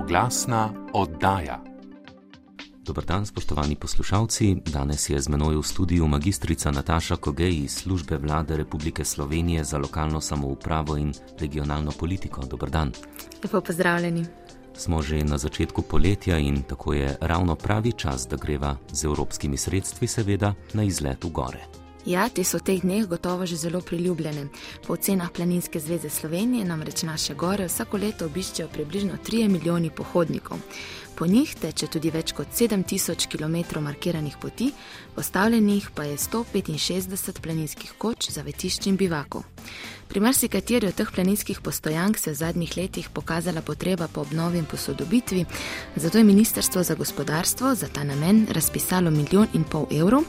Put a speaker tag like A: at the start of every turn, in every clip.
A: Oglasna oddaja.
B: Dober dan, spoštovani poslušalci. Danes je z menoj v studiu magistrica Nataša Kogej iz Službe Vlade Republike Slovenije za lokalno samoupravo in regionalno politiko. Dober dan.
C: Lepo pozdravljeni.
B: Smo že na začetku poletja in tako je ravno pravi čas, da greva z evropskimi sredstvi seveda na izlet v gore.
C: Ja, te so v teh dneh gotovo že zelo priljubljene. Po ocenah Planinske zveze Slovenije namreč naše gore vsako leto obiščejo približno 3 milijoni pohodnikov. Po njih teče tudi več kot 7000 km markiranih poti, postavljenih pa je 165 planinskih koč, zavetišč in bivakov. Pri marsikateri od teh planinskih postojank se v zadnjih letih pokazala potreba po obnovi in posodobitvi, zato je Ministrstvo za gospodarstvo za ta namen razpisalo 1,5 milijona evrov,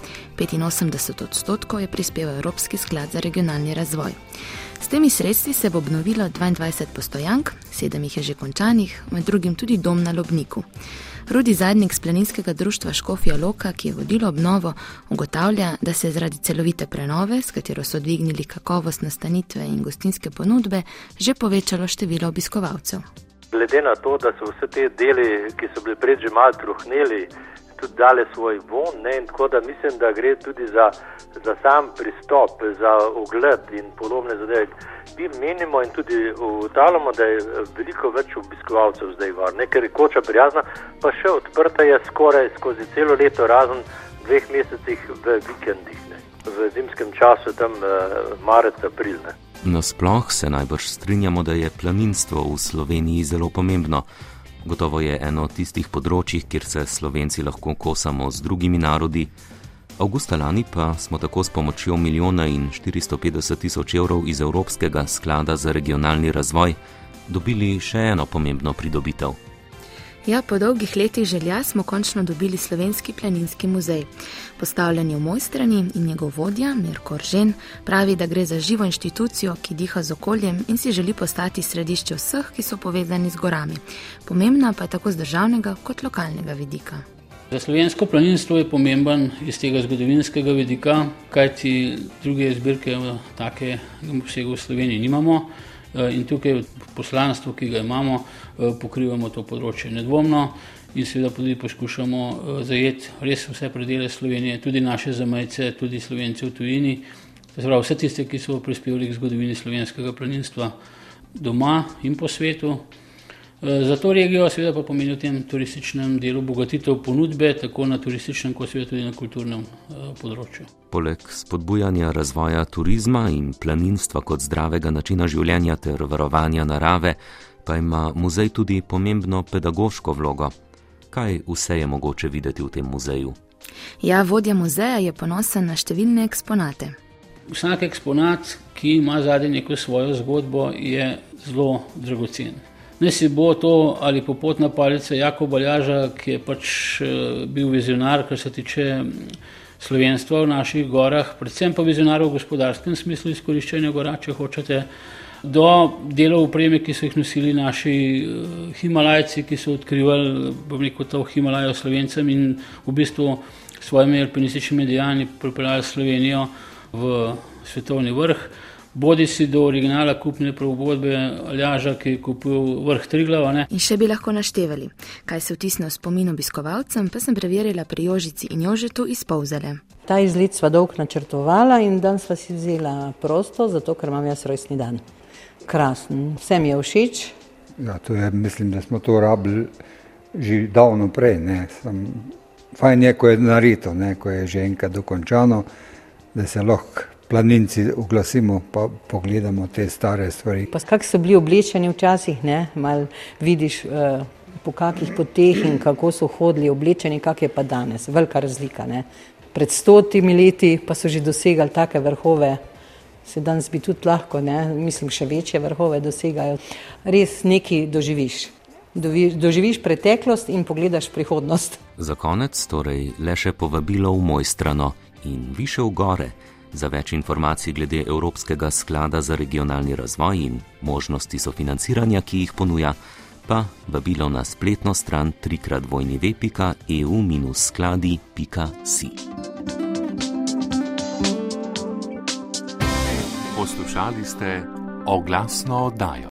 C: 85% je prispeval Evropski sklad za regionalni razvoj. S temi sredstvi se bo obnovilo 22 postojank, 7 jih je že končanih, med drugim tudi dom na Lobniku. Rudi Zadnik z Planinskega društva Škofja Loka, ki je vodilo obnovo, ugotavlja, da se je zaradi celovite prenove, s katero so dvignili kakovost nastanitve in gostinske ponudbe, že povečalo število obiskovalcev.
D: Glede na to, da so vse te deli, ki so bili prej že malo truhneli, tudi dale svoj von, in tako da mislim, da gre tudi za sam pristop, za ogled in podobne zadeve. Mi menimo in tudi ugotavljamo, da je veliko več obiskovalcev zdaj var, ker je koča prijazna, pa še odprta je skoraj skozi celo leto, razen 2 mesecih v vikendih, v zimskem času, tam marec, april.
B: Nasploh se najbrž strinjamo, da je planinstvo v Sloveniji zelo pomembno. Gotovo je eno od tistih področjih, kjer se Slovenci lahko kosamo z drugimi narodi. Avgusta lani pa smo tako s pomočjo 1,450,000 evrov iz Evropskega sklada za regionalni razvoj dobili še eno pomembno pridobitev.
C: Ja, po dolgih letih želja smo končno dobili Slovenski planinski muzej. Postavljen je v Mojstrani in njegov vodja, Mirko Eržen, pravi, da gre za živo inštitucijo, ki diha z okoljem in si želi postati središče vseh, ki so povezani z gorami. Pomembna pa je tako z državnega kot lokalnega vidika.
E: Za slovensko planinstvo je pomemben iz tega zgodovinskega vidika, kajti druge zbirke v take obsegu v Sloveniji nimamo. In tukaj poslanstvo, ki ga imamo, pokrivamo to področje nedvomno in seveda tudi poskušamo zajeti res vse predele Slovenije, tudi naše zamejce, tudi Slovence v tujini, vse tiste, ki so prispevali k zgodovini slovenskega planinstva doma in po svetu. Za to regijo seveda pa pomeni v tem turističnem delu bogatitev ponudbe, tako na turističnem kot seveda tudi na kulturnem področju.
B: Poleg spodbujanja razvoja turizma in planinstva kot zdravega načina življenja ter varovanja narave, pa ima muzej tudi pomembno pedagoško vlogo. Kaj vse je mogoče videti v tem muzeju?
C: Ja, vodja muzeja je ponosen na številne eksponate.
E: Vsak eksponat, ki ima zadaj neko svojo zgodbo, je zelo dragocen. Ne si bo to ali popotna palica Jakoba Aljaža, ki je pač bil vizionar, kar se tiče slovenstva v naših gorah, predvsem pa vizionar v gospodarskem smislu izkoriščanja gora, če hočete, do delov opreme, ki so jih nosili naši Himalajci, ki so odkrivali, to Himalajo Slovencem in v bistvu svojimi alpinističnimi dejanji pripeljali Slovenijo v svetovni vrh. Bodi si do originala kupne pogodbe Aljaža, ki je kupil vrh Triglava.
C: In še bi lahko naštevali. Kaj se vtisne v spomin obiskovalcem, pa sem preverila pri Jožici in Jožetu iz Polzele.
F: Ta izlet sva dolgo načrtovala in dan sva si vzela prosto, zato ker imam jaz rojstni dan. Krasen, vse mi je všeč.
G: Ja, mislim, da smo to rabili že davno prej. Fajn je, ko je narito, ko je že enkrat dokončano, da se lahko planinci oglasimo, pa pogledamo te stare stvari.
F: Pa kak so bili oblečeni včasih, malo vidiš po kakih poteh in kako so hodili oblečeni, kak je pa danes. Velika razlika. Pred 100 leti pa so že dosegali take vrhove, se danes bi tudi lahko, mislim, še večje vrhove dosegajo. Res nekaj doživiš. Doživiš preteklost in pogledaš prihodnost.
B: Za konec torej le še povabilo v Mojstrano in višje v gore. Za več informacij glede Evropskega sklada za regionalni razvoj in možnosti sofinanciranja, ki jih ponuja, pa vabilo na spletno stran www.eu-skladi.si.
A: Poslušali ste oglasno oddajo.